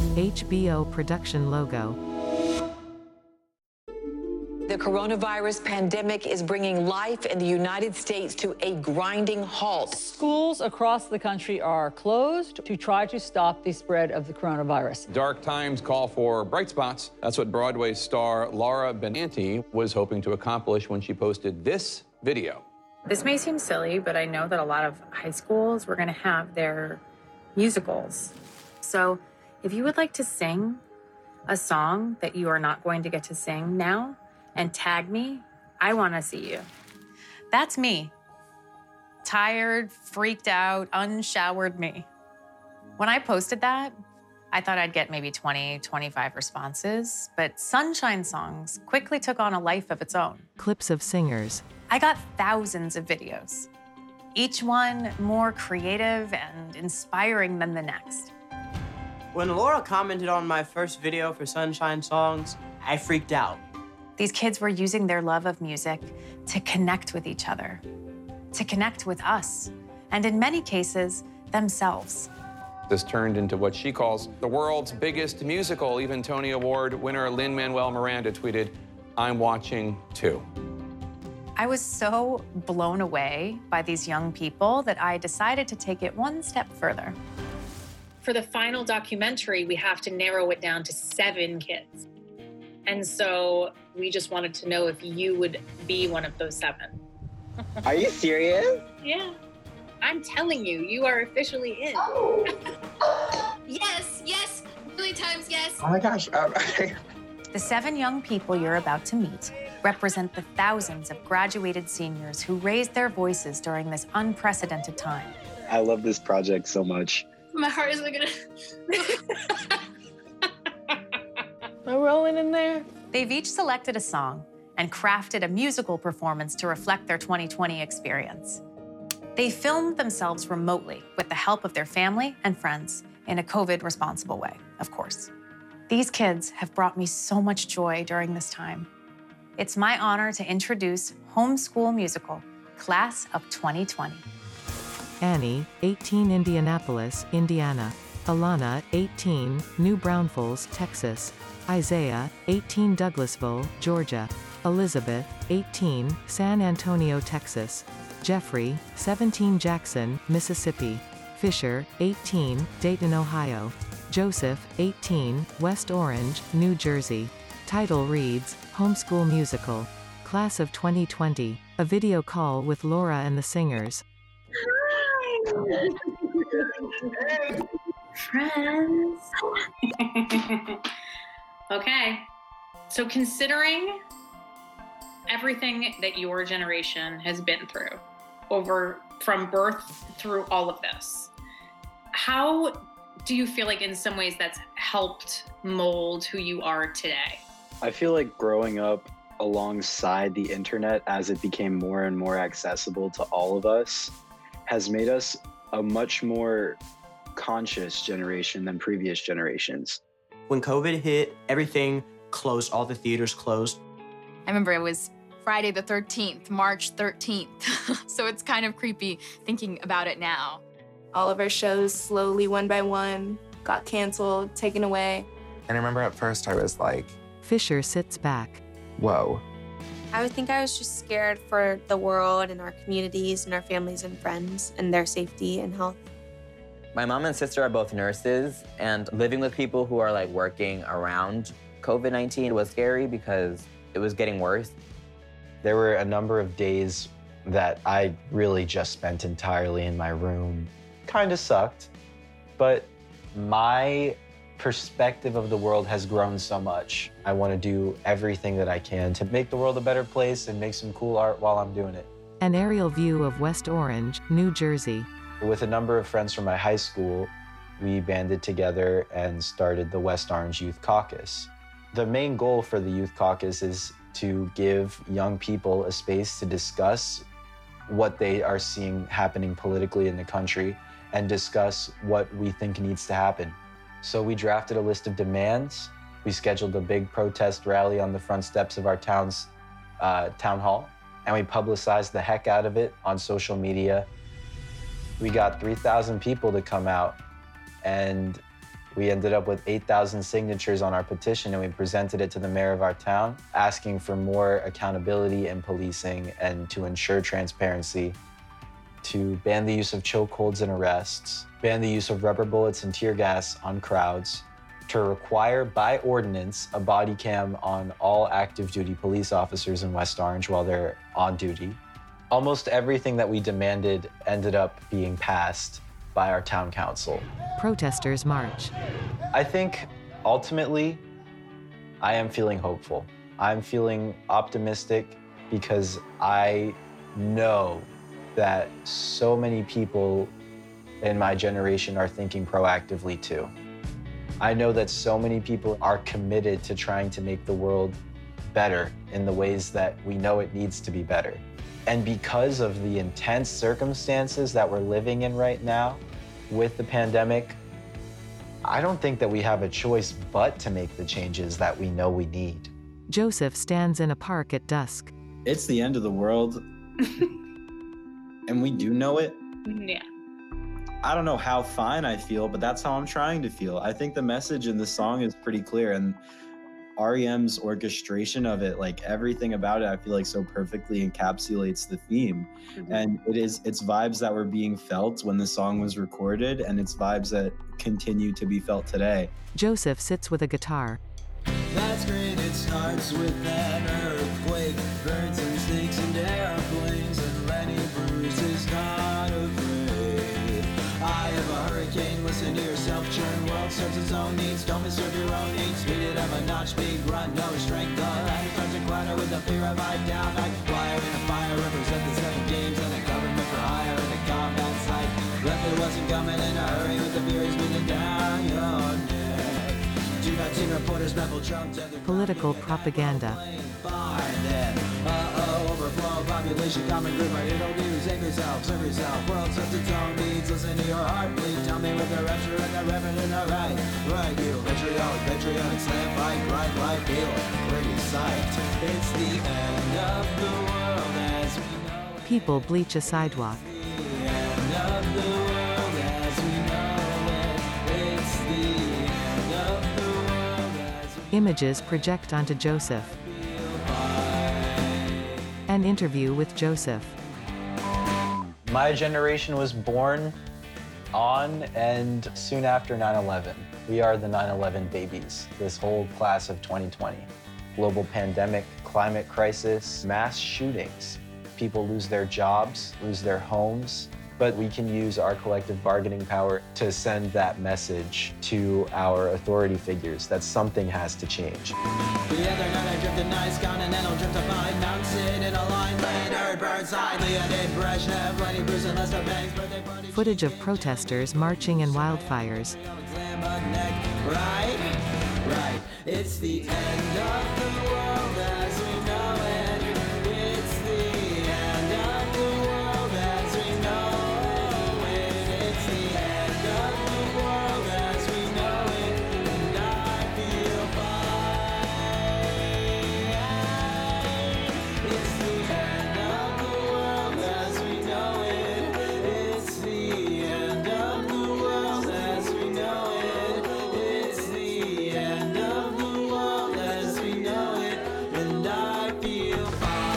HBO production logo. The coronavirus pandemic is bringing life in the United States to a grinding halt. Schools across the country are closed to try to stop the spread of the coronavirus. Dark times call for bright spots. That's what Broadway star Laura Benanti was hoping to accomplish when she posted this video. This may seem silly, but I know that a lot of high schools were going to have their musicals. So if you would like to sing a song that you are not going to get to sing now, and tag me, I want to see you. That's me. Tired, freaked out, unshowered me. When I posted that, I thought I'd get maybe 20, 25 responses, but Sunshine Songs quickly took on a life of its own. Clips of singers. I got thousands of videos, each one more creative and inspiring than the next. When Laura commented on my first video for Sunshine Songs, I freaked out. These kids were using their love of music to connect with each other, to connect with us, and in many cases, themselves. This turned into what she calls the world's biggest musical. Even Tony Award winner Lin-Manuel Miranda tweeted, "I'm watching too." I was so blown away by these young people that I decided to take it one step further. For the final documentary, we have to narrow it down to 7 kids. And so we just wanted to know if you would be one of those 7. Are you serious? Yeah. I'm telling you, you are officially in. Oh. Yes, yes, really times yes. Oh my gosh. The 7 young people you're about to meet represent the thousands of graduated seniors who raised their voices during this unprecedented time. I love this project so much. My heart isn't gonna... Am I rolling in there? They've each selected a song and crafted a musical performance to reflect their 2020 experience. They filmed themselves remotely with the help of their family and friends in a COVID-responsible way, of course. These kids have brought me so much joy during this time. It's my honor to introduce Homeschool Musical, Class of 2020. Annie, 18, Indianapolis, Indiana. Alana, 18, New Braunfels, Texas. Isaiah, 18, Douglasville, Georgia. Elizabeth, 18, San Antonio, Texas. Jeffrey, 17, Jackson, Mississippi. Fisher, 18, Dayton, Ohio. Joseph, 18, West Orange, New Jersey. Title reads, Homeschool Musical. Class of 2020, a video call with Laura and the singers. Hi. Friends. Okay, so considering everything that your generation has been through from birth through all of this, how do you feel like in some ways that's helped mold who you are today? I feel like growing up alongside the internet as it became more and more accessible to all of us has made us a much more conscious generation than previous generations. When COVID hit, everything closed, all the theaters closed. I remember it was Friday the 13th, March 13th. So it's kind of creepy thinking about it now. All of our shows slowly, one by one, got canceled, taken away. And I remember at first I was like, Fisher sits back. Whoa. I would think I was just scared for the world and our communities and our families and friends and their safety and health. My mom and sister are both nurses, and living with people who are like working around COVID-19 was scary because it was getting worse. There were a number of days that I really just spent entirely in my room. Kind of sucked, but my perspective of the world has grown so much. I want to do everything that I can to make the world a better place and make some cool art while I'm doing it. An aerial view of West Orange, New Jersey. With a number of friends from my high school, we banded together and started the West Orange Youth Caucus. The main goal for the Youth Caucus is to give young people a space to discuss what they are seeing happening politically in the country and discuss what we think needs to happen. So we drafted a list of demands. We scheduled a big protest rally on the front steps of our town's town hall, and we publicized the heck out of it on social media. We got 3,000 people to come out, and We ended up with 8,000 signatures on our petition, and we presented it to the mayor of our town, asking for more accountability in policing and to ensure transparency, to ban the use of chokeholds and arrests, ban the use of rubber bullets and tear gas on crowds, to require by ordinance a body cam on all active duty police officers in West Orange while they're on duty. Almost everything that we demanded ended up being passed by our town council. Protesters march. I think ultimately, I am feeling hopeful. I'm feeling optimistic because I know that so many people in my generation are thinking proactively too. I know that so many people are committed to trying to make the world better in the ways that we know it needs to be better. And because of the intense circumstances that we're living in right now with the pandemic, I don't think that we have a choice but to make the changes that we know we need. Joseph stands in a park at dusk. It's the end of the world, and we do know it. Yeah. I don't know how fine I feel, but that's how I'm trying to feel. I think the message in the song is pretty clear, and REM's orchestration of it, like everything about it, I feel like so perfectly encapsulates the theme. Mm-hmm. And it's vibes that were being felt when the song was recorded, and it's vibes that continue to be felt today. Joseph sits with a guitar. That's great, it starts with an earthquake, birds and snakes and airplanes, and Lenny Bruce is not afraid. I have a hurricane, listen to yourself churn, world serves its own needs, don't misserve your own needs, speed it up a notch, big grunt, no strength, the ladder starts to clatter with the fear of I down, I flyer in a fire, represent the 7 games, and a government for hire, and a combat site, left it wasn't coming in a hurry, with the furies beating down your neck. Political propaganda. Overflow, population, common group, it'll do, save yourself, serve yourself, world serves its own needs, listen to your heart bleed, tell me with the rapture and the reverend and the right, you, patriotic, slam, fight, grind, life, feel, pretty sight, it's the end of the world as we know it. People bleach a sidewalk. The end of the world as we know it, it's the end of the world as we Images project onto Joseph. An interview with Joseph. My generation was born on and soon after 9/11. We are the 9/11 babies, this whole class of 2020. Global pandemic, climate crisis, mass shootings. People lose their jobs, lose their homes, but we can use our collective bargaining power to send that message to our authority figures that something has to change. The other night I drifted nice continental drift to find Mount Sid in a line later, Burnside, Leonid Brezhnev, Lenny Bruce and Lester Banks, birthday party. Footage of protesters marching in wildfires. Right, it's the end of the world as we know it. It's the end of the world as we know it. It's the end of the world as we know it. And I feel fine. It's the end of the world as we know it. It's the end of the world as we know it. It's the end of the world as we know it. And I feel fine.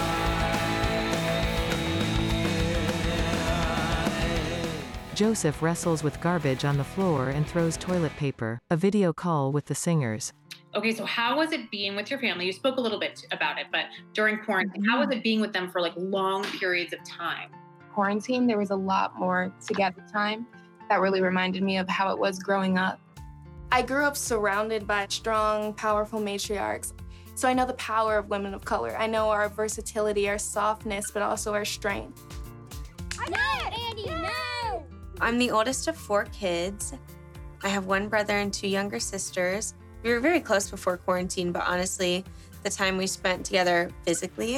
Joseph wrestles with garbage on the floor and throws toilet paper. A video call with the singers. Okay, so how was it being with your family? You spoke a little bit about it, but during quarantine, how was it being with them for like long periods of time? Quarantine, there was a lot more together time that really reminded me of how it was growing up. I grew up surrounded by strong, powerful matriarchs. So I know the power of women of color. I know our versatility, our softness, but also our strength. No, Andy, no! I'm the oldest of 4 kids. I have 1 brother and 2 younger sisters. We were very close before quarantine, but honestly, the time we spent together physically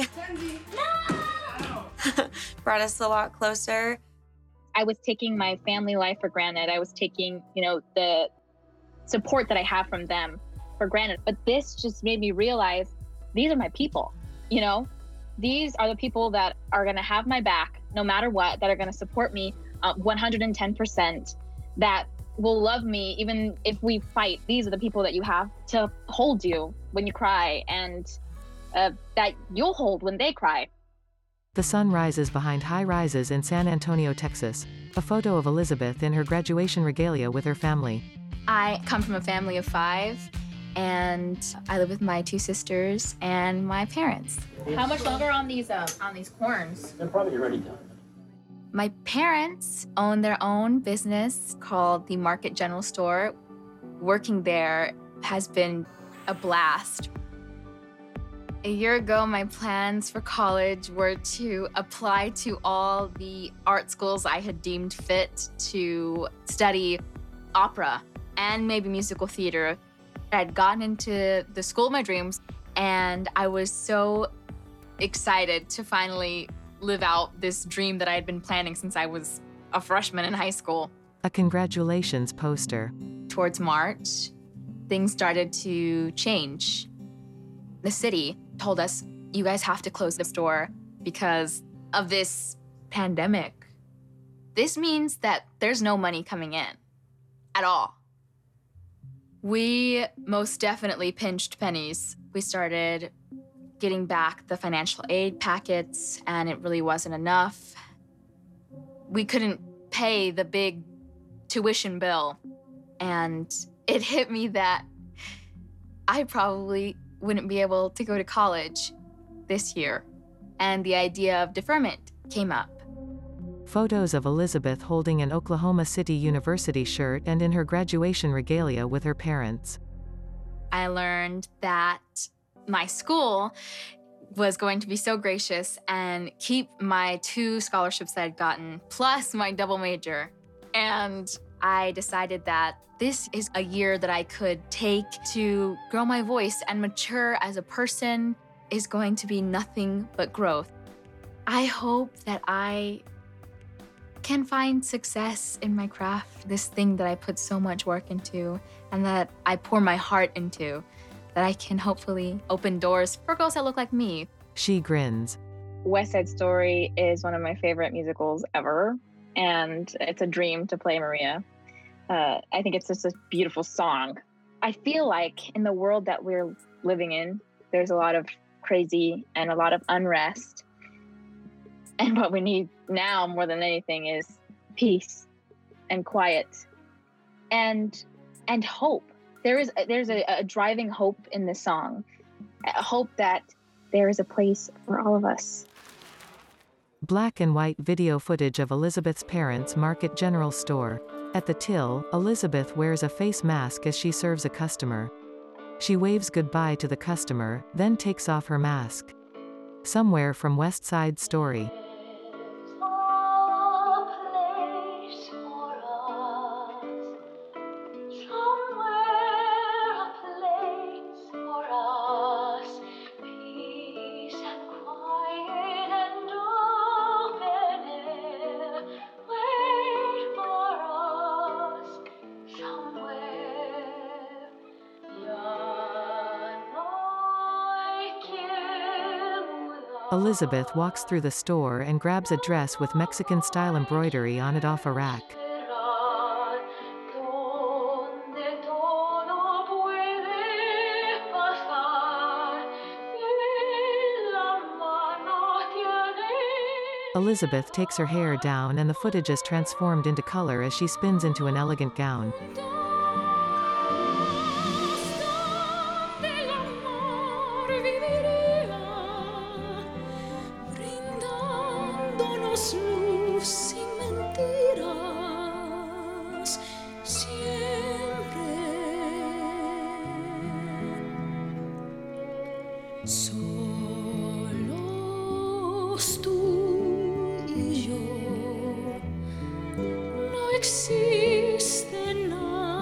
brought us a lot closer. I was taking my family life for granted. I was taking, the support that I have from them for granted. But this just made me realize these are my people, These are the people that are gonna have my back no matter what, that are gonna support me 110%, that will love me even if we fight. These are the people that you have to hold you when you cry, and that you'll hold when they cry. The sun rises behind high rises in San Antonio, Texas. A photo of Elizabeth in her graduation regalia with her family. I come from a family of 5, and I live with my 2 sisters and my parents. How much longer on these corns? They're probably already done. My parents own their own business called the Market General Store. Working there has been a blast. A year ago, my plans for college were to apply to all the art schools I had deemed fit to study opera and maybe musical theater. I had gotten into the school of my dreams, and I was so excited to finally live out this dream that I had been planning since I was a freshman in high school. A congratulations poster. Towards March, things started to change. The city told us, you guys have to close the store because of this pandemic. This means that there's no money coming in at all. We most definitely pinched pennies. We started getting back the financial aid packets, and it really wasn't enough. We couldn't pay the big tuition bill, and it hit me that I probably wouldn't be able to go to college this year, and the idea of deferment came up. Photos of Elizabeth holding an Oklahoma City University shirt and in her graduation regalia with her parents. I learned that my school was going to be so gracious and keep my 2 scholarships that I'd gotten, plus my double major. And I decided that this is a year that I could take to grow my voice and mature as a person. Is going to be nothing but growth. I hope that I can find success in my craft, this thing that I put so much work into and that I pour my heart into, that I can hopefully open doors for girls that look like me. She grins. West Side Story is one of my favorite musicals ever, and it's a dream to play Maria. I think it's just a beautiful song. I feel like in the world that we're living in, there's a lot of crazy and a lot of unrest. And what we need now more than anything is peace and quiet and hope. There's a driving hope in this song. A hope that there is a place for all of us. Black and white video footage of Elizabeth's parents' Market General Store. At the till, Elizabeth wears a face mask as she serves a customer. She waves goodbye to the customer, then takes off her mask. Somewhere from West Side Story. Elizabeth walks through the store and grabs a dress with Mexican-style embroidery on it off a rack. Elizabeth takes her hair down and the footage is transformed into color as she spins into an elegant gown. Existe nada.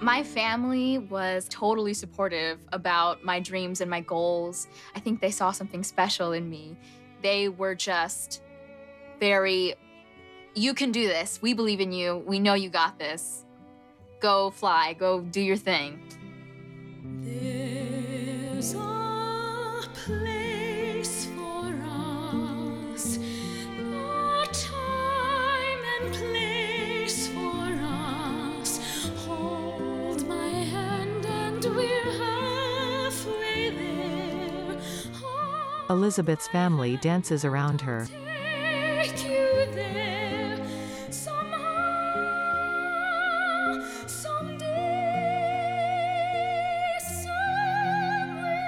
My family was totally supportive about my dreams and my goals. I think they saw something special in me. They were just very, you can do this. We believe in you. We know you got this. Go fly, go do your thing. There's a place for us, a time and place for us. Hold my hand and we're halfway there. Elizabeth's family dances around her. Take you there somehow, someday, somewhere.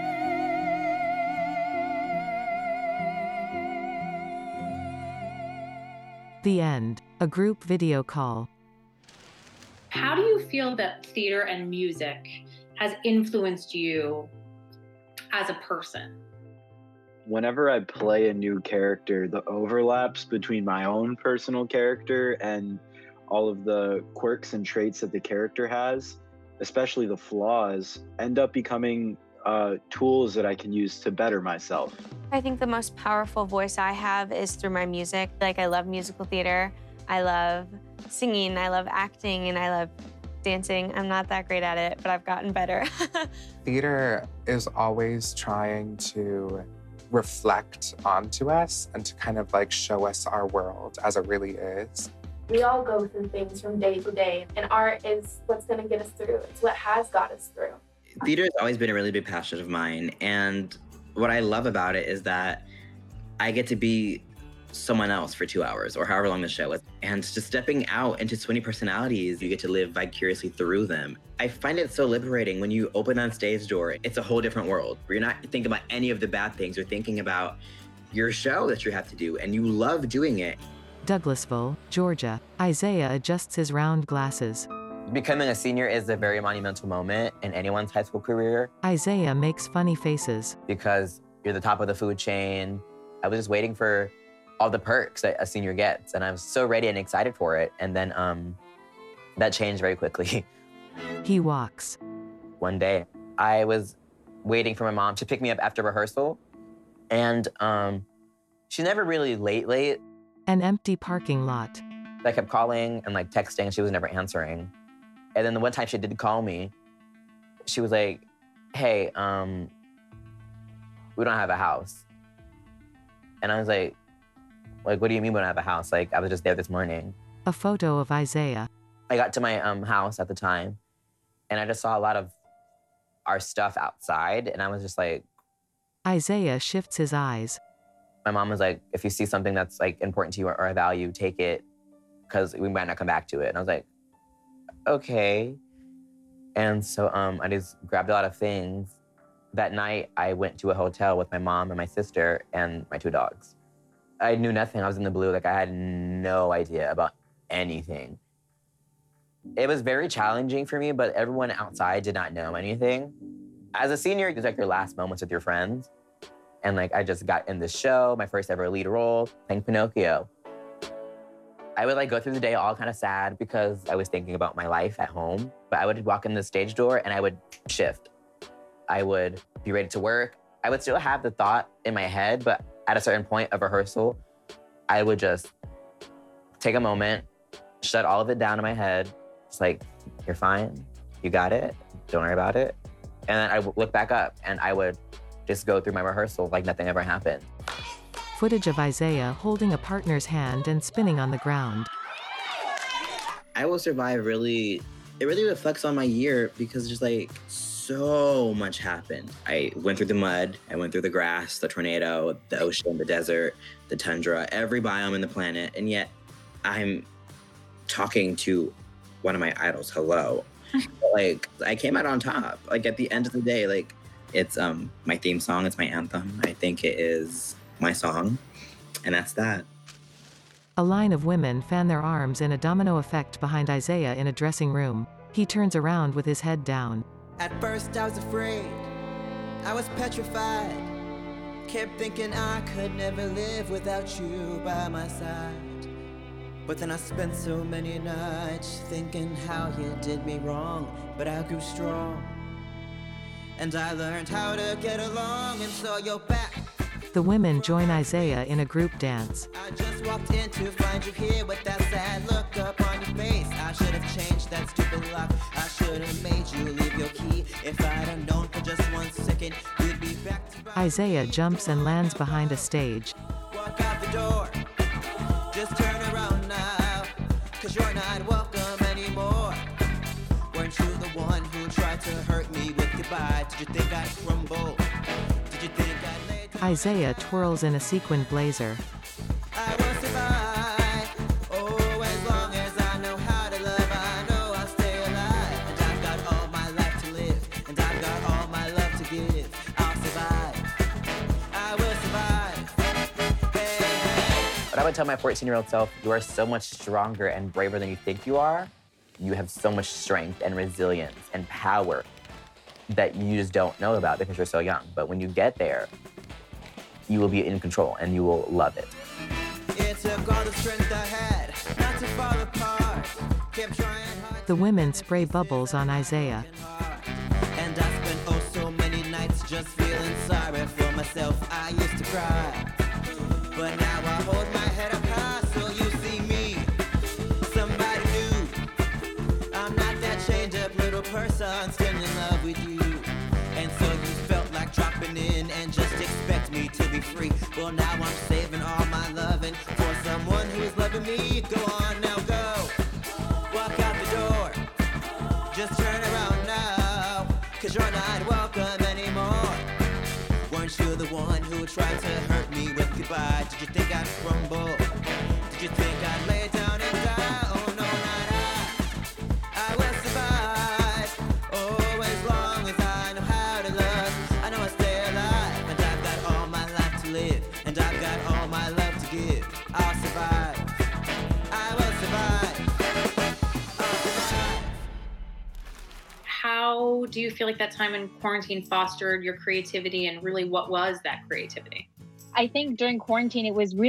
The end. A group video call. How do you feel that theater and music has influenced you as a person? Whenever I play a new character, the overlaps between my own personal character and all of the quirks and traits that the character has, especially the flaws, end up becoming tools that I can use to better myself. I think the most powerful voice I have is through my music. Like, I love musical theater, I love singing, I love acting, and I love dancing. I'm not that great at it, but I've gotten better. Theater is always trying to reflect onto us and to kind of like show us our world as it really is. We all go through things from day to day, and art is what's going to get us through. It's what has got us through. Theater has always been a really big passion of mine, and what I love about it is that I get to be someone else for 2 hours or however long the show is. And just stepping out into so many personalities, you get to live vicariously through them. I find it so liberating when you open that stage door. It's a whole different world where you're not thinking about any of the bad things. You're thinking about your show that you have to do, and you love doing it. Douglasville, Georgia. Isaiah adjusts his round glasses. Becoming a senior is a very monumental moment in anyone's high school career. Isaiah makes funny faces. Because you're the top of the food chain. I was just waiting for all the perks that a senior gets, and I was so ready and excited for it. And then that changed very quickly. He walks. One day, I was waiting for my mom to pick me up after rehearsal, and she's never really late. An empty parking lot. I kept calling and like texting, and she was never answering. And then the one time she did call me, she was like, "Hey, we don't have a house." And I was like, what do you mean we don't have a house? Like, I was just there this morning. A photo of Isaiah. I got to my house at the time, and I just saw a lot of our stuff outside, and I was just like... Isaiah shifts his eyes. My mom was like, if you see something that's like important to you or a value, take it, because we might not come back to it. And I was like, okay. And so I just grabbed a lot of things. That night, I went to a hotel with my mom and my sister and my 2 dogs. I knew nothing. I was in the blue. Like, I had no idea about anything. It was very challenging for me, but everyone outside did not know anything. As a senior, it's like your last moments with your friends. And like, I just got in this show, my first ever lead role, playing Pinocchio. I would like go through the day all kind of sad because I was thinking about my life at home. But I would walk in the stage door and I would shift. I would be ready to work. I would still have the thought in my head, but at a certain point of rehearsal, I would just take a moment, shut all of it down in my head. It's like, you're fine, you got it, don't worry about it. And then I would look back up and I would just go through my rehearsal like nothing ever happened. Footage of Isaiah holding a partner's hand and spinning on the ground. I Will Survive it really reflects on my year because just like so much happened. I went through the mud, I went through the grass, the tornado, the ocean, the desert, the tundra, every biome in the planet, and yet I'm talking to one of my idols, hello. Like, I came out on top. Like, at the end of the day, like, it's my theme song, it's my anthem. I think it is my song, and that's that. A line of women fan their arms in a domino effect behind Isaiah in a dressing room. He turns around with his head down. At first I was afraid, I was petrified. Kept thinking I could never live without you by my side. But then I spent so many nights thinking how you did me wrong. But I grew strong, and I learned how to get along, and so you're back. The women join Isaiah in a group dance. I just walked in to find you here with that sad look up on your face. I should have changed that stupid lock. I should have made you leave your key. If I'd have known for just 1 second, you'd be back to Isaiah jumps and lands behind a stage. walk out the door. Just turn around now, 'cause you're not welcome anymore. Weren't you the one who tried to hurt me with goodbye? Did you think I'd crumble? Did you think I'd lay down? Isaiah twirls in a sequined blazer. I will survive. Oh, as long as I know how to love, I know I'll stay alive. And I've got all my life to live, and I've got all my love to give. I'll survive. I will survive. But I would tell my 14-year-old self, you are so much stronger and braver than you think you are. You have so much strength and resilience and power that you just don't know about because you're so young. But when you get there, you will be in control and you will love it. It took all the strength I had not to fall apart. Kept trying hard. The women spray bubbles on Isaiah. And I spent oh so many nights just feeling sorry for myself. I used to cry, but now I hold my head up high so you see me. Somebody new. I'm not that chained up little person still in love with you. And so you felt like dropping in and just expect me to be free. Well, now I'm saving all my loving for someone who's loving me. Go on now, go. Walk out the door. Just turn around now, 'cause you're not welcome anymore. Weren't you the one who tried to hurt me with goodbye? Did you think I'd crumble? Did you think I'd lay down and die? Oh no, not I will survive. Oh, as long as I know how to love, I know I'll stay alive. And I've got all my life to live, and I've got all my love to give. I'll survive. I will survive. I'll survive. How do you feel like that time in quarantine fostered your creativity, and really what was that creativity? I think during quarantine, it was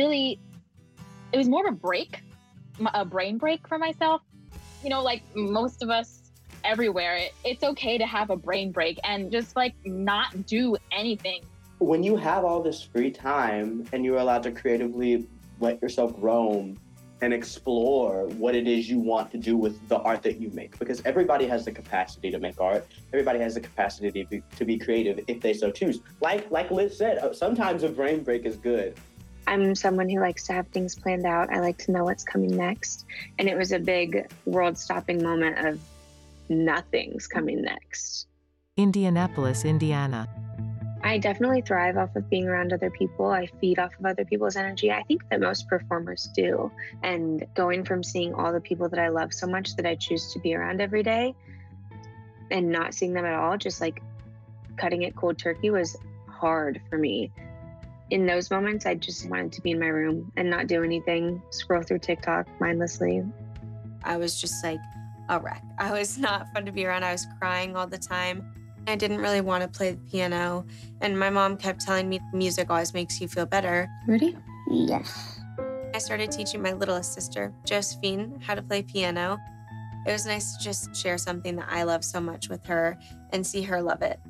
more of a break, a brain break for myself. You know, like most of us everywhere, it's okay to have a brain break and just like not do anything. When you have all this free time and you're allowed to creatively let yourself roam and explore what it is you want to do with the art that you make, because everybody has the capacity to make art. Everybody has the capacity to be creative if they so choose. Like Liz said, sometimes a brain break is good. I'm someone who likes to have things planned out. I like to know what's coming next. And it was a big world-stopping moment of nothing's coming next. Indianapolis, Indiana. I definitely thrive off of being around other people. I feed off of other people's energy. I think that most performers do. And going from seeing all the people that I love so much that I choose to be around every day and not seeing them at all, just like cutting it cold turkey, was hard for me. In those moments, I just wanted to be in my room and not do anything, scroll through TikTok mindlessly. I was just like a wreck. I was not fun to be around. I was crying all the time. I didn't really want to play the piano. And my mom kept telling me music always makes you feel better. Ready? Yes. I started teaching my littlest sister, Josephine, how to play piano. It was nice to just share something that I love so much with her and see her love it.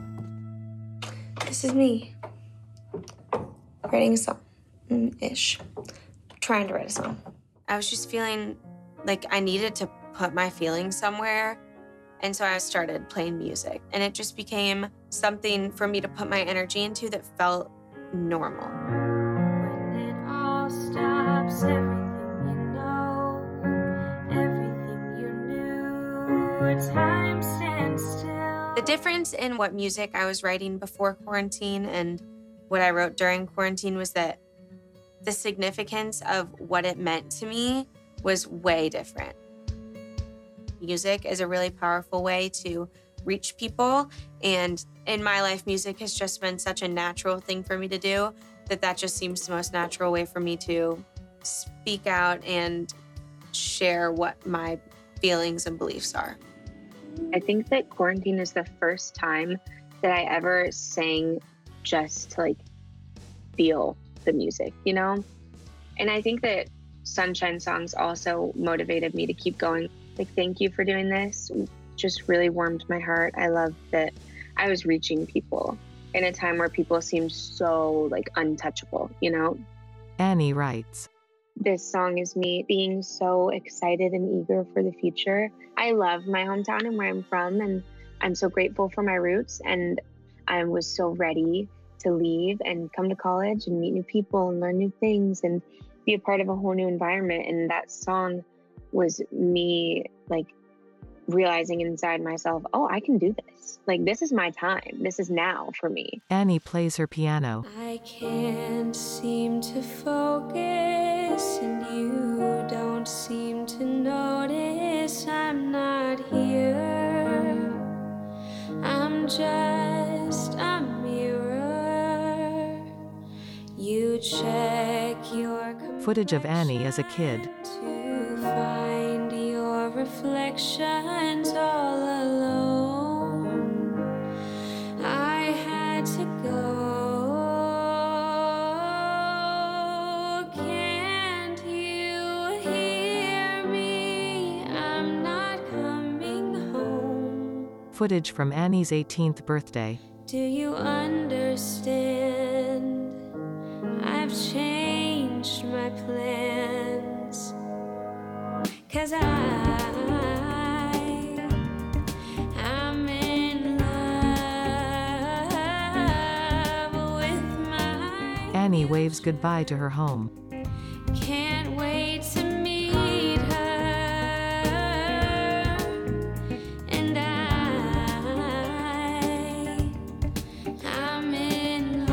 This is me. Writing a song-ish. Trying to write a song. I was just feeling like I needed to put my feelings somewhere. And so I started playing music. And it just became something for me to put my energy into that felt normal. When it all stops, everything you know, everything you knew, time stands still. The difference in what music I was writing before quarantine and what I wrote during quarantine was that the significance of what it meant to me was way different. Music is a really powerful way to reach people. And in my life, music has just been such a natural thing for me to do that just seems the most natural way for me to speak out and share what my feelings and beliefs are. I think that quarantine is the first time that I ever sang just to like feel the music, you know? And I think that Sunshine songs also motivated me to keep going. Like, thank you for doing this. Just really warmed my heart. I love that I was reaching people in a time where people seemed so like untouchable, you know? Annie writes, this song is me being so excited and eager for the future. I love my hometown and where I'm from, and I'm so grateful for my roots. And I was so ready to leave and come to college and meet new people and learn new things and be a part of a whole new environment. And that song was me like realizing inside myself, oh, I can do this. Like, this is my time. This is now for me. Annie plays her piano. I can't seem to focus, and you don't seem to notice I'm not here. I'm just a mirror. You check your Footage of Annie as a kid. to find your reflections all alone. I had to go. Can't you hear me? I'm not coming home. Footage from Annie's 18th birthday. Do you understand? I've changed my plans. 'Cause I'm in love with my... Annie waves goodbye to her home. Can't wait to meet her. And I'm in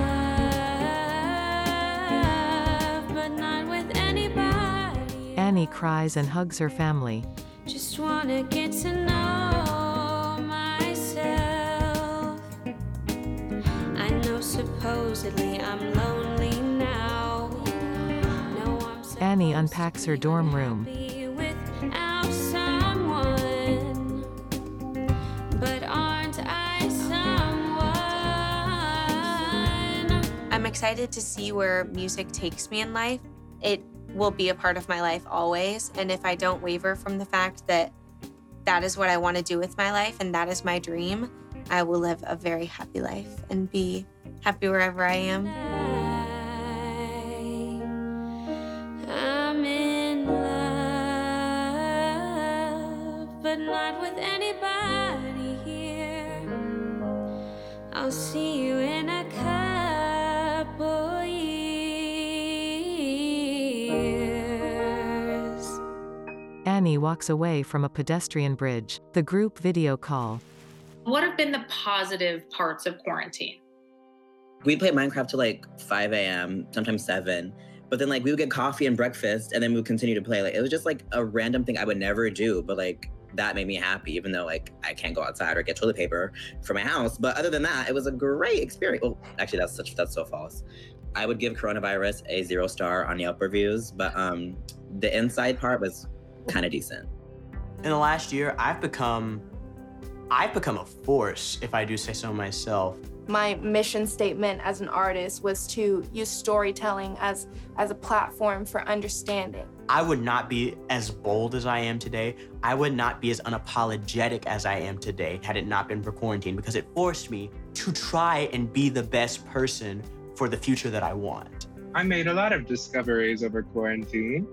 love, but not with anybody. Annie cries and hugs her family. Just wanna get to know myself. I know supposedly I'm lonely now. No, I'm so Annie unpacks her dorm room. without someone. But aren't I someone? I'm excited to see where music takes me in life. It will be a part of my life always. And if I don't waver from the fact that that is what I want to do with my life and that is my dream, I will live a very happy life and be happy wherever I am. I'm in love, but not with anybody here. I'll see you in a couple years. Annie walks away from a pedestrian bridge. The group video call. What have been the positive parts of quarantine? We'd play Minecraft till like 5 a.m., sometimes 7. But then like we would get coffee and breakfast and then we would continue to play. Like it was just like a random thing I would never do, but like that made me happy, even though like I can't go outside or get toilet paper for my house. But other than that, it was a great experience. Oh, actually that's so false. I would give coronavirus a 0-star on Yelp reviews, but the inside part was kind of decent. In the last year, I've become a force, if I do say so myself. My mission statement as an artist was to use storytelling as a platform for understanding. I would not be as bold as I am today. I would not be as unapologetic as I am today had it not been for quarantine, because it forced me to try and be the best person for the future that I want. I made a lot of discoveries over quarantine.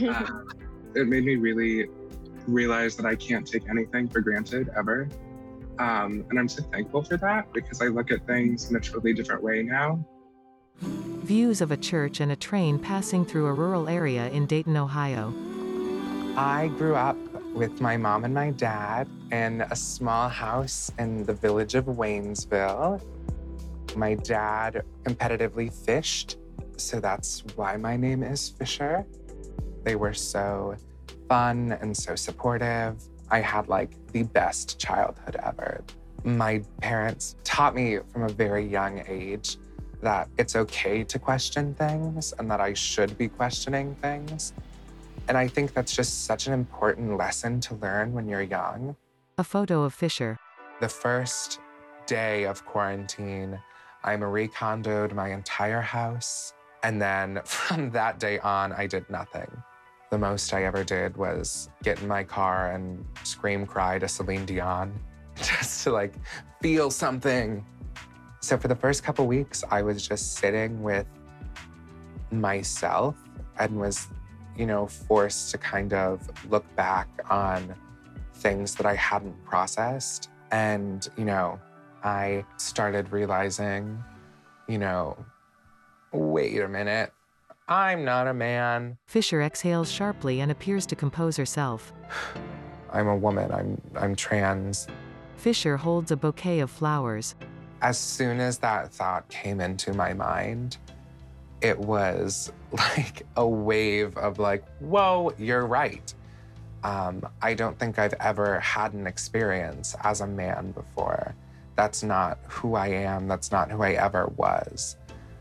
It made me really realize that I can't take anything for granted ever. And I'm so thankful for that because I look at things in a totally different way now. Views of a church and a train passing through a rural area in Dayton, Ohio. I grew up with my mom and my dad in a small house in the village of Waynesville. My dad competitively fished, so that's why my name is Fisher. They were so fun and so supportive. I had like the best childhood ever. My parents taught me from a very young age that it's okay to question things and that I should be questioning things. And I think that's just such an important lesson to learn when you're young. A photo of Fisher. The first day of quarantine, I Marie Kondoed my entire house. And then from that day on, I did nothing. The most I ever did was get in my car and scream cry to Celine Dion just to like feel something. So for the first couple weeks, I was just sitting with myself and was, you know, forced to kind of look back on things that I hadn't processed. And, you know, I started realizing, you know, wait a minute, I'm not a man. Fisher exhales sharply and appears to compose herself. I'm a woman, I'm trans. Fisher holds a bouquet of flowers. As soon as that thought came into my mind, it was like a wave of like, whoa, you're right. I don't think I've ever had an experience as a man before. That's not who I am. That's not who I ever was.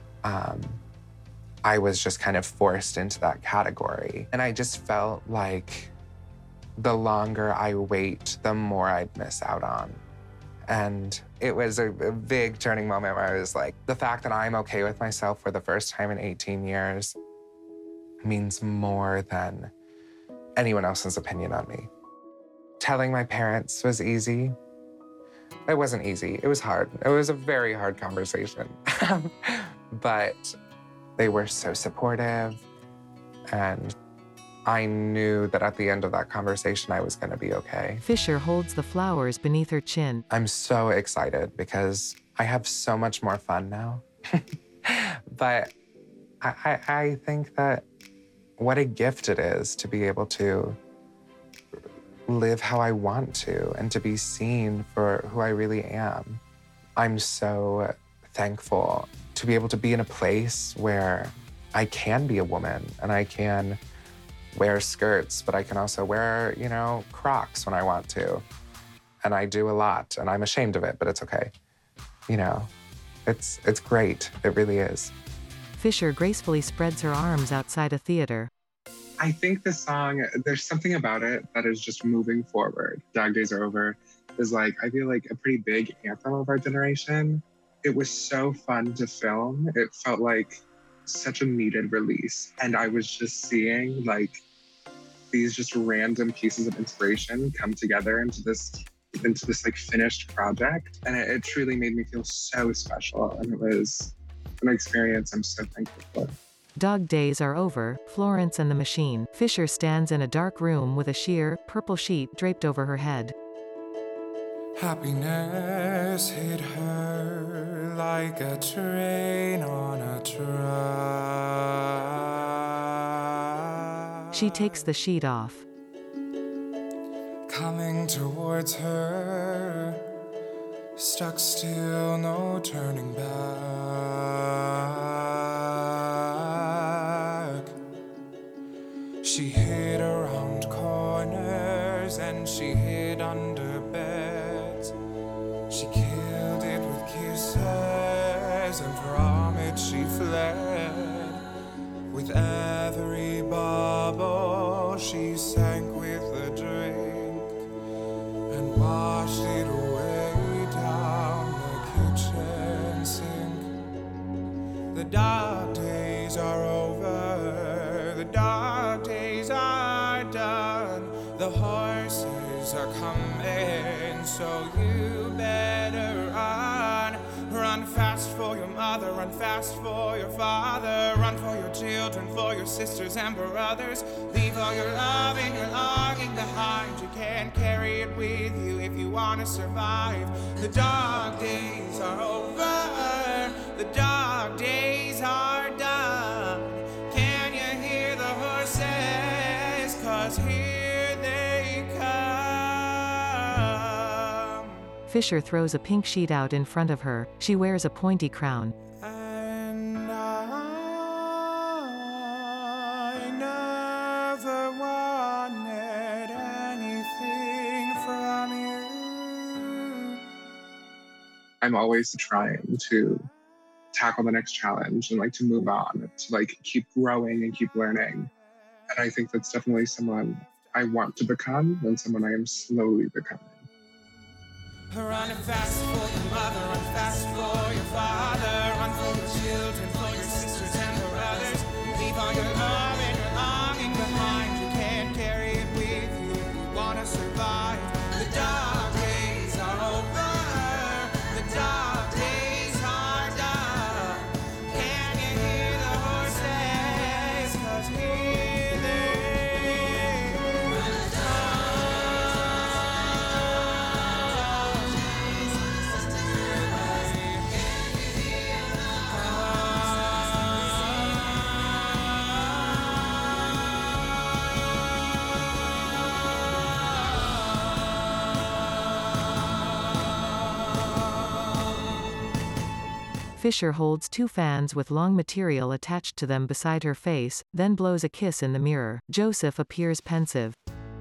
I was just kind of forced into that category. And I just felt like the longer I wait, the more I'd miss out on. And it was a big turning moment where I was like, the fact that I'm okay with myself for the first time in 18 years means more than anyone else's opinion on me. Telling my parents was easy. It wasn't easy, it was hard. It was a very hard conversation. But they were so supportive, and I knew that at the end of that conversation, I was gonna be okay. Fisher holds the flowers beneath her chin. I'm so excited because I have so much more fun now. But I think that what a gift it is to be able to live how I want to and to be seen for who I really am. I'm so thankful to be able to be in a place where I can be a woman and I can wear skirts, but I can also wear, you know, Crocs when I want to. And I do a lot, and I'm ashamed of it, but it's okay. You know, it's great. It really is. Fisher gracefully spreads her arms outside a theater. I think the song, there's something about it that is just moving forward. Dog Days Are Over is like, I feel like a pretty big anthem of our generation. It was so fun to film. It felt like such a needed release. And I was just seeing like these just random pieces of inspiration come together into this like finished project. And it truly made me feel so special. And it was an experience I'm so thankful for. Dog Days Are Over, Florence and the Machine. Fisher stands in a dark room with a sheer, purple sheet draped over her head. Happiness hit her like a train on a track. She takes the sheet off. Coming towards her, stuck still, no turning back. She hid around corners and she hid under beds. She killed it with kisses, and from it she fled. With every bubble she sank with a drink and washed it away down the kitchen sink. The dark days are over, the dark days are done. The horses are coming, so you better run. Run fast for your mother, run fast for your father. Run for your children, for your sisters and brothers. Leave all your love and your longing behind. You can't carry it with you if you want to survive. The dark days are over, the dark days are done. Can you hear the horses? 'Cause here they come. Fisher throws a pink sheet out in front of her. She wears a pointy crown. And I never wanted anything from you. I'm always trying to tackle the next challenge and like to move on, to like keep growing and keep learning. And I think that's definitely someone I want to become and someone I am slowly becoming. Run fast for your mother, run fast for your father. Run for your children, for your sisters and brothers. Leave all your love and your longing behind you. Fisher holds 2 fans with long material attached to them beside her face, then blows a kiss in the mirror. Joseph appears pensive.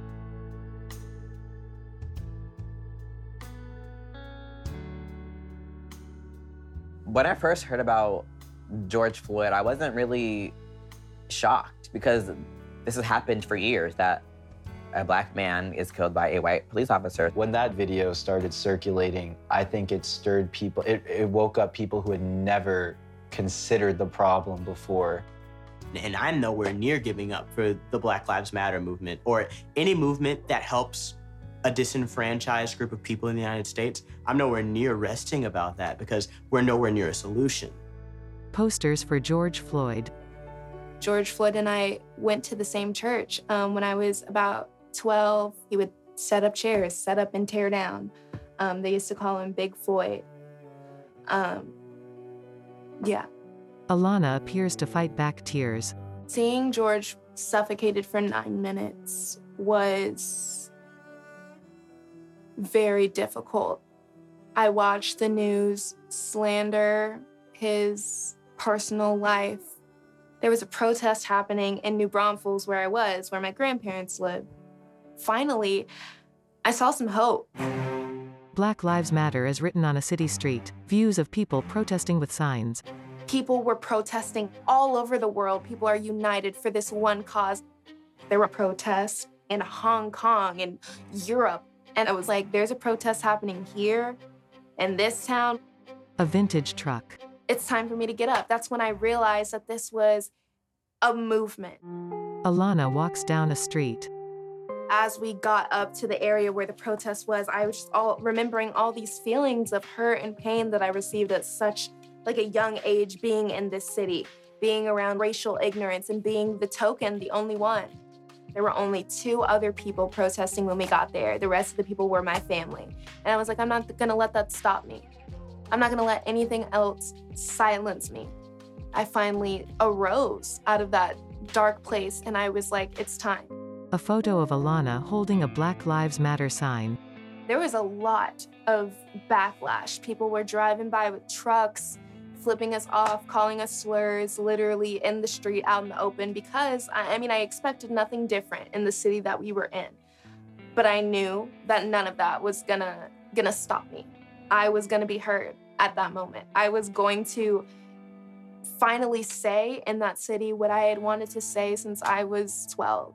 When I first heard about George Floyd, I wasn't really shocked because this has happened for years, that a Black man is killed by a white police officer. When that video started circulating, I think it stirred people, it woke up people who had never considered the problem before. And I'm nowhere near giving up for the Black Lives Matter movement or any movement that helps a disenfranchised group of people in the United States. I'm nowhere near resting about that because we're nowhere near a solution. Posters for George Floyd. George Floyd and I went to the same church. When I was about 12, he would set up chairs, set up and tear down. They used to call him Big Floyd. Yeah. Alana appears to fight back tears. Seeing George suffocated for 9 minutes was very difficult. I watched the news slander his personal life. There was a protest happening in New Braunfels where I was, where my grandparents lived. Finally, I saw some hope. Black Lives Matter is written on a city street. Views of people protesting with signs. People were protesting all over the world. People are united for this one cause. There were protests in Hong Kong and Europe. And I was like, there's a protest happening here in this town. A vintage truck. It's time for me to get up. That's when I realized that this was a movement. Alana walks down a street. As we got up to the area where the protest was, I was just remembering all these feelings of hurt and pain that I received at such a young age, being in this city, being around racial ignorance and being the token, the only one. There were only 2 other people protesting when we got there. The rest of the people were my family. And I was like, I'm not gonna let that stop me. I'm not gonna let anything else silence me. I finally arose out of that dark place and I was like, it's time. A photo of Alana holding a Black Lives Matter sign. There was a lot of backlash. People were driving by with trucks, flipping us off, calling us slurs, literally in the street, out in the open, because, I expected nothing different in the city that we were in. But I knew that none of that was gonna stop me. I was gonna be heard at that moment. I was going to finally say in that city what I had wanted to say since I was 12.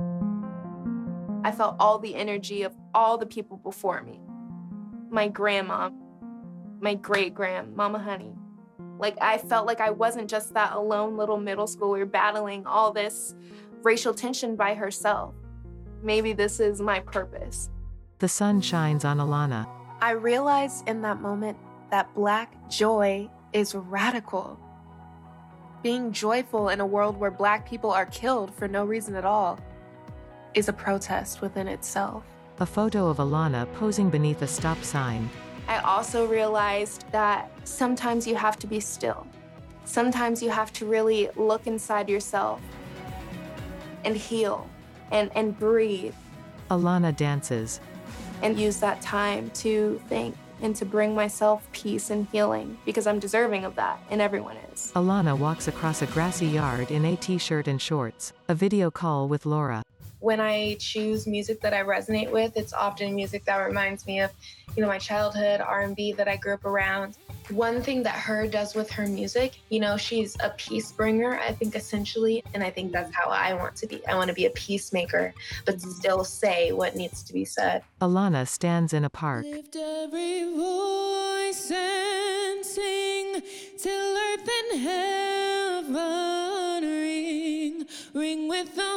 I felt all the energy of all the people before me. My grandma, my great-grand, Mama Honey. I felt like I wasn't just that alone little middle schooler battling all this racial tension by herself. Maybe this is my purpose. The sun shines on Alana. I realized in that moment that Black joy is radical. Being joyful in a world where Black people are killed for no reason at all is a protest within itself. A photo of Alana posing beneath a stop sign. I also realized that sometimes you have to be still. Sometimes you have to really look inside yourself and heal and breathe. Alana dances. And use that time to think and to bring myself peace and healing because I'm deserving of that, and everyone is. Alana walks across a grassy yard in a t-shirt and shorts. A video call with Laura. When I choose music that I resonate with, it's often music that reminds me of, my childhood, R&B that I grew up around. One thing that her does with her music, she's a peace bringer, I think, essentially, and I think that's how I want to be. I want to be a peacemaker, but still say what needs to be said. Alana stands in a park. Lift every voice and sing till earth and heaven ring with the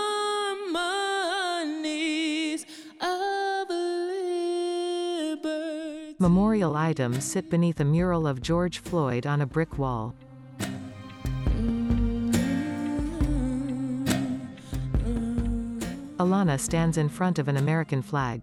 harmonies of liberty. Memorial items sit beneath a mural of George Floyd on a brick wall. Alana stands in front of an American flag.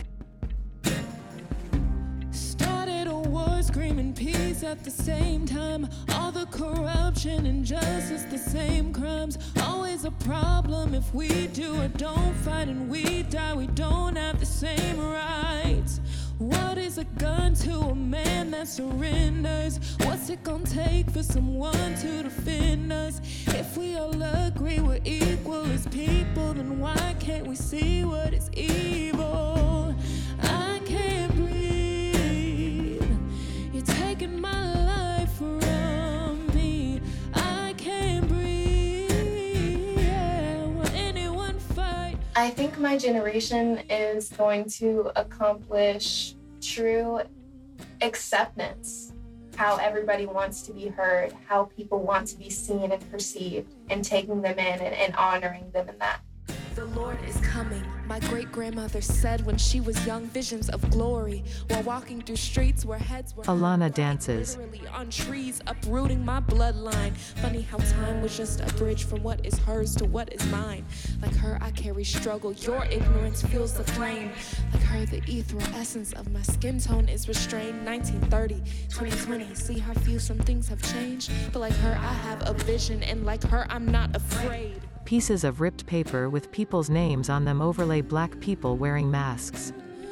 Started a war screaming peace at the same time. All the corruption, injustice, the same crimes. Always a problem if we do or don't fight and we die. We don't have the same rights. What is a gun to a man that surrenders? What's it gonna take for someone to defend us? If we all agree we're equal as people, then why can't we see what is evil? I can't breathe. You're taking my life from me. I can't breathe. Yeah. Will anyone fight? I think my generation is going to accomplish true acceptance, how everybody wants to be heard, how people want to be seen and perceived, and taking them in and honoring them in that. The Lord is coming. My great-grandmother said when she was young, visions of glory while walking through streets where heads were Alana dances. literally on trees, uprooting my bloodline. Funny how time was just a bridge from what is hers to what is mine. Like her, I carry struggle. Your ignorance fuels the flame. Like her, the ethereal essence of my skin tone is restrained. 1930, 2020, see how few some things have changed. But like her, I have a vision, and like her, I'm not afraid. Pieces of ripped paper with people's names on them overlay black people wearing masks.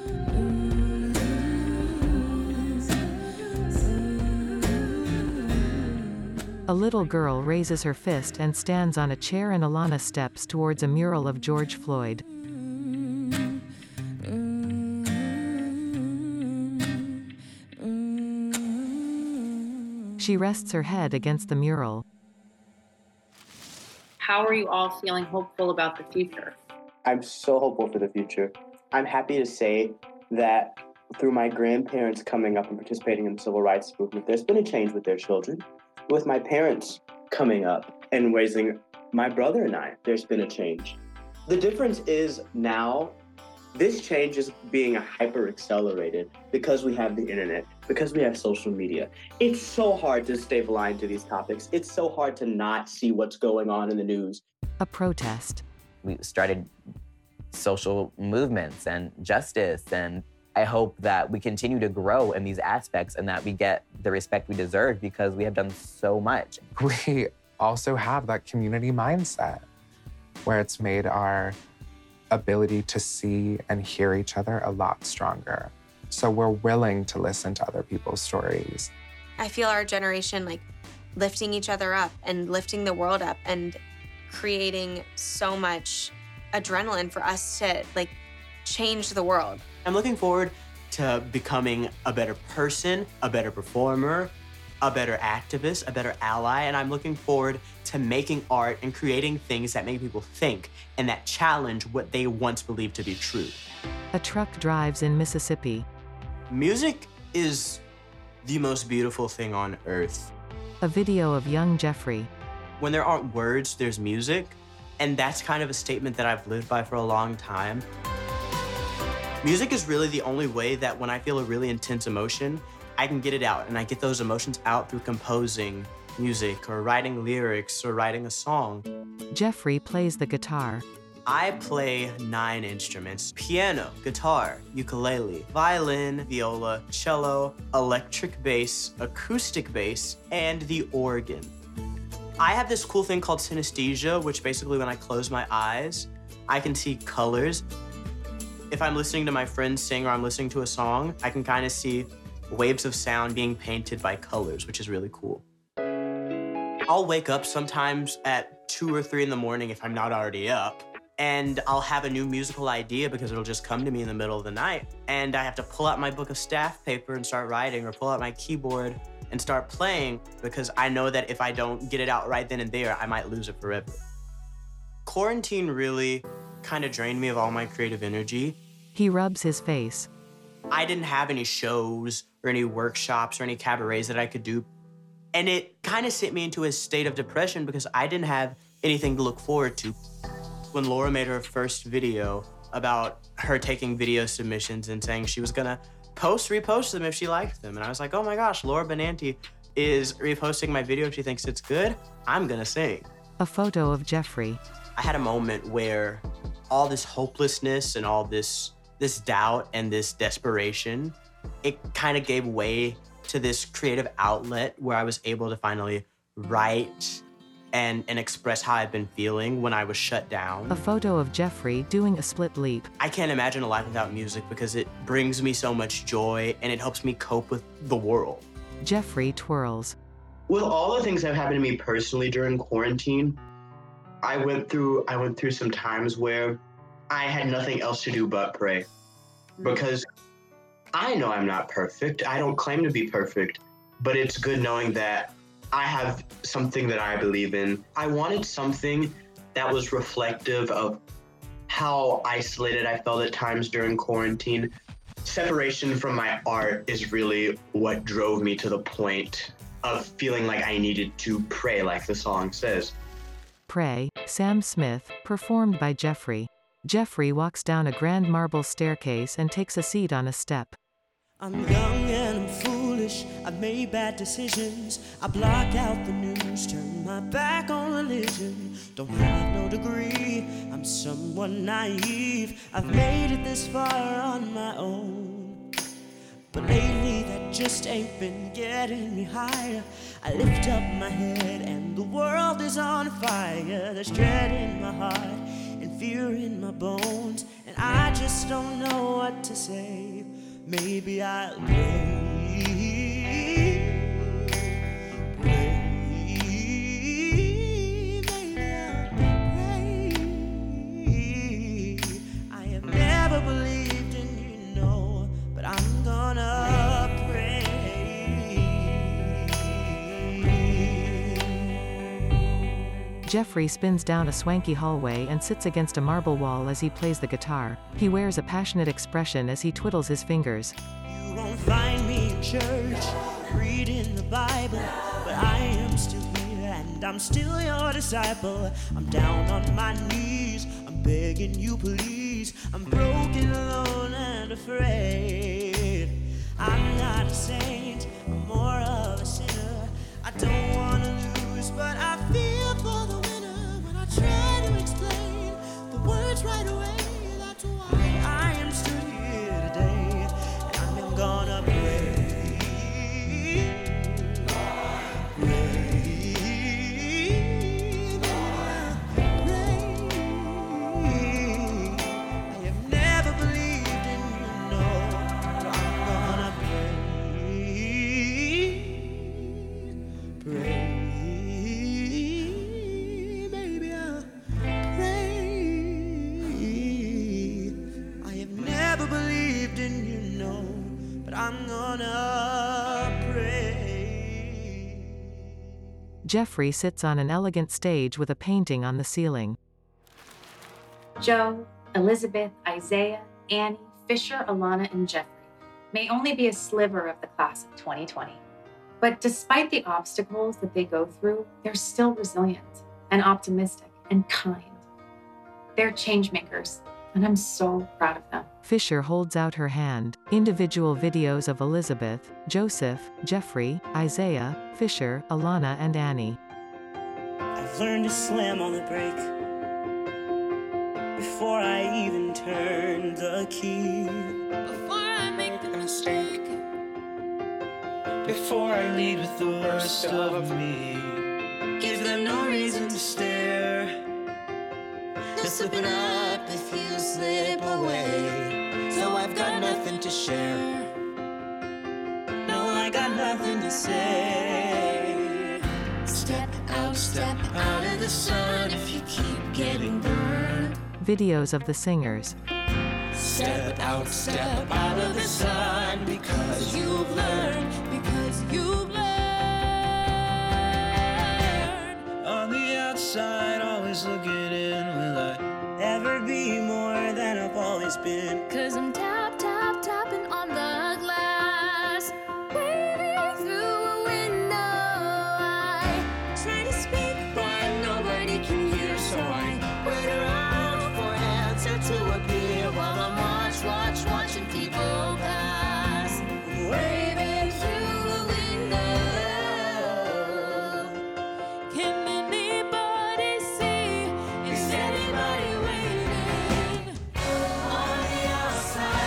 A little girl raises her fist and stands on a chair, and Alana steps towards a mural of George Floyd. She rests her head against the mural. How are you all feeling hopeful about the future? I'm so hopeful for the future. I'm happy to say that through my grandparents coming up and participating in the civil rights movement, there's been a change with their children. With my parents coming up and raising my brother and I, there's been a change. The difference is now, this change is being hyper accelerated because we have the internet, because we have social media. It's so hard to stay blind to these topics. It's so hard to not see what's going on in the news. A protest. We started social movements and justice, and I hope that we continue to grow in these aspects and that we get the respect we deserve because we have done so much. We also have that community mindset where it's made our ability to see and hear each other a lot stronger. So we're willing to listen to other people's stories. I feel our generation like lifting each other up and lifting the world up and creating so much adrenaline for us to like change the world. I'm looking forward to becoming a better person, a better performer, a better activist, a better ally, and I'm looking forward to making art and creating things that make people think and that challenge what they once believed to be true. A truck drives in Mississippi. Music is the most beautiful thing on earth. A video of young Jeffrey. When there aren't words, there's music, and that's kind of a statement that I've lived by for a long time. Music is really the only way that when I feel a really intense emotion, I can get it out, and I get those emotions out through composing music or writing lyrics or writing a song. Jeffrey plays the guitar. I play 9 instruments: piano, guitar, ukulele, violin, viola, cello, electric bass, acoustic bass, and the organ. I have this cool thing called synesthesia, which basically when I close my eyes, I can see colors. If I'm listening to my friends sing or I'm listening to a song, I can kind of see waves of sound being painted by colors, which is really cool. I'll wake up sometimes at 2 or 3 in the morning if I'm not already up, and I'll have a new musical idea because it'll just come to me in the middle of the night. And I have to pull out my book of staff paper and start writing, or pull out my keyboard and start playing, because I know that if I don't get it out right then and there, I might lose it forever. Quarantine really kind of drained me of all my creative energy. He rubs his face. I didn't have any shows or any workshops or any cabarets that I could do. And it kind of sent me into a state of depression because I didn't have anything to look forward to. When Laura made her first video about her taking video submissions and saying she was gonna repost them if she liked them. And I was like, oh my gosh, Laura Benanti is reposting my video if she thinks it's good. I'm gonna sing. A photo of Jeffrey. I had a moment where all this hopelessness and all this doubt and this desperation, it kind of gave way to this creative outlet where I was able to finally write and express how I've been feeling when I was shut down. A photo of Jeffrey doing a split leap. I can't imagine a life without music because it brings me so much joy and it helps me cope with the world. Jeffrey twirls. With all the things that have happened to me personally during quarantine, I went through some times where I had nothing else to do but pray. Because I know I'm not perfect. I don't claim to be perfect, but it's good knowing that I have something that I believe in. I wanted something that was reflective of how isolated I felt at times during quarantine. Separation from my art is really what drove me to the point of feeling like I needed to pray, like the song says. Pray, Sam Smith, performed by Jeffrey. Jeffrey walks down a grand marble staircase and takes a seat on a step. I'm young and I'm foolish, I've made bad decisions. I block out the news, turn my back on religion. Don't have no degree, I'm somewhat naive. I've made it this far on my own, but lately that just ain't been getting me higher. I lift up my head and the world is on fire. There's dread in my heart and fear in my bones, and I just don't know what to say. Maybe I'll pray, maybe I'll pray. I have never believed in you, no, but I'm gonna pray. Jeffrey spins down a swanky hallway and sits against a marble wall as he plays the guitar. He wears a passionate expression as he twiddles his fingers. You won't find me in church, reading the Bible, but I am still here and I'm still your disciple. I'm down on my knees, I'm begging you please. I'm broken, alone and afraid. I'm not a saint, I'm more of a sinner. I don't want to lose, but I feel for the winner. When I try to explain the words right away, that's why I am still here today. And I'm gonna pray. I have never believed in you, no, but I'm gonna pray. Maybe I'll pray. I have never believed in you, no, but I'm gonna pray. Jeffrey sits on an elegant stage with a painting on the ceiling. Joe, Elizabeth, Isaiah, Annie, Fisher, Alana, and Jeffrey may only be a sliver of the class of 2020. But despite the obstacles that they go through, they're still resilient and optimistic and kind. They're change makers, and I'm so proud of them. Fisher holds out her hand. Individual videos of Elizabeth, Joseph, Jeffrey, Isaiah, Fisher, Alana, and Annie. I've learned to slam on the brake before I even turn the key. Before I make the mistake. Before I lead with the worst of me. Give them no reason to stare. Just slip it up if you slip away. So I've got nothing to share. No, I got nothing to say. Step out of the sun if you keep getting burned. Videos of the singers. Step out of the sun because you've learned. On the outside, always looking in. Will I ever be more than I've always been? 'Cause I'm tapping on the glass, waving through a window. I try to speak, but nobody can hear, so I wait around for an answer to appear while I'm watching people pass, waving through a window. Can anybody see? Is anybody waving? On the outside,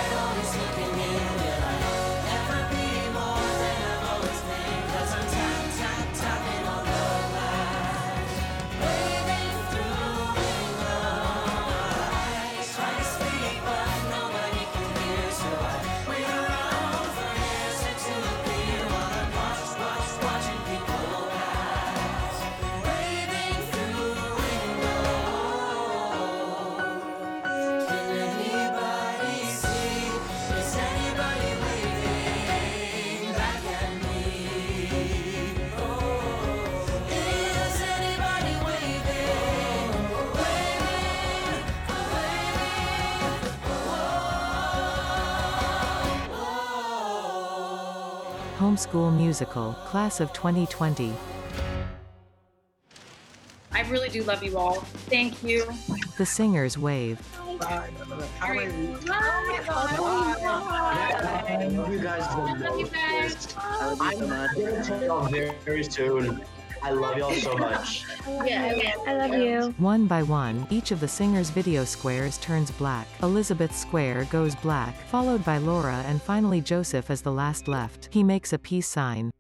Homeschool Musical, Class of 2020. I really do love you all. Thank you. The Singers wave. I love you guys the most. I'm gonna tell y'all very soon. I love y'all so much. I love you. One by one, each of the singers' video squares turns black. Elizabeth's square goes black, followed by Laura and finally Joseph as the last left. He makes a peace sign.